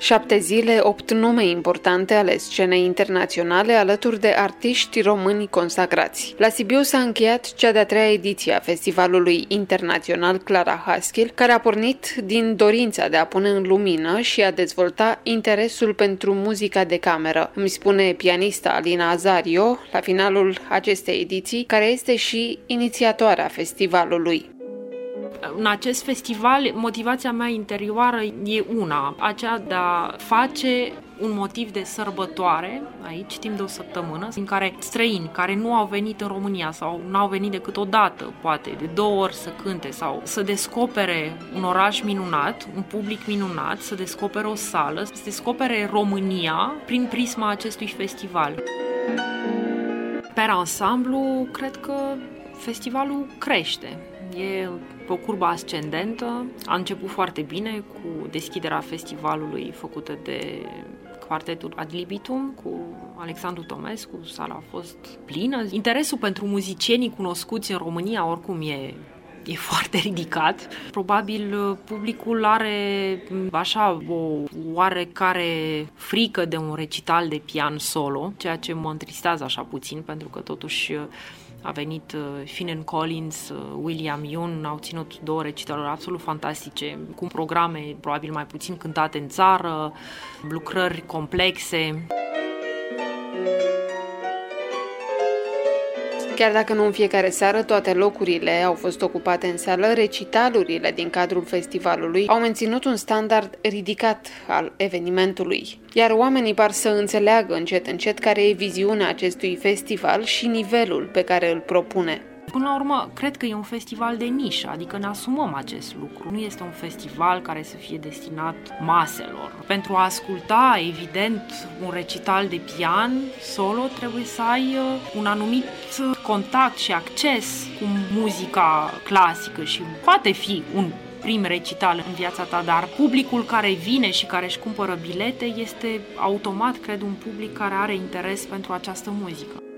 7 zile, 8 nume importante ale scenei internaționale alături de artiști români consacrați. La Sibiu s-a încheiat cea de-a 3-a ediție a Festivalului Internațional Clara Haskell, care a pornit din dorința de a pune în lumină și a dezvolta interesul pentru muzica de cameră, îmi spune pianista Alina Azario la finalul acestei ediții, care este și inițiatoarea festivalului. În acest festival, motivația mea interioară e una, aceea de a face un motiv de sărbătoare aici, timp de o săptămână, în care străini care nu au venit în România sau nu au venit decât o dată, poate, de 2 ori să cânte sau să descopere un oraș minunat, un public minunat, să descopere o sală, să descopere România prin prisma acestui festival. Per ansamblu, cred că festivalul crește. E pe o curbă ascendentă. A început foarte bine cu deschiderea festivalului făcută de quartetul Ad Libitum cu Alexandru Tomescu. Sala a fost plină. Interesul pentru muzicienii cunoscuți în România oricum e foarte ridicat. Probabil publicul are așa o oarecare frică de un recital de pian solo, ceea ce mă întristează așa puțin, pentru că totuși a venit Finan Collins, William Youn, au ținut 2 recitaluri absolut fantastice, cu programe probabil mai puțin cântate în țară, lucrări complexe. Chiar dacă nu în fiecare seară toate locurile au fost ocupate în sală, recitalurile din cadrul festivalului au menținut un standard ridicat al evenimentului. Iar oamenii par să înțeleagă încet care e viziunea acestui festival și nivelul pe care îl propune. Până la urmă, cred că e un festival de nișă, adică ne asumăm acest lucru. Nu este un festival care să fie destinat maselor. Pentru a asculta, evident, un recital de pian solo, trebuie să ai un anumit contact și acces cu muzica clasică și poate fi un prim recital în viața ta, dar publicul care vine și care își cumpără bilete este automat, cred, un public care are interes pentru această muzică.